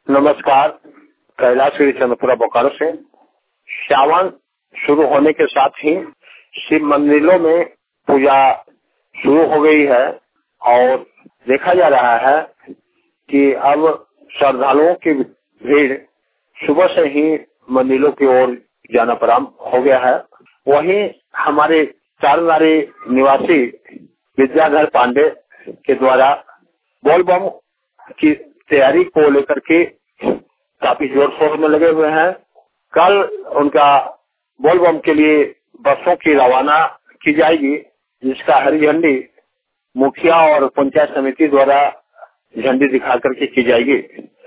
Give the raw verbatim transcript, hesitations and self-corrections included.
नमस्कार, कैलाश श्री चंद्रपुरा बोकारो से। श्रावण शुरू होने के साथ ही शिव मंदिरों में पूजा शुरू हो गई है और देखा जा रहा है कि अब श्रद्धालुओं की भीड़ सुबह से ही मंदिरों की ओर जाना प्रारंभ हो गया है। वहीं हमारे चारनारी निवासी विद्याधर पांडे के द्वारा बोलबम की तैयारी को लेकर के काफी जोर शोर में लगे हुए हैं। कल उनका बोलबम के लिए बसों की रवाना की जाएगी, जिसका हरी झंडी मुखिया और पंचायत समिति द्वारा झंडी दिखा करके की जाएगी।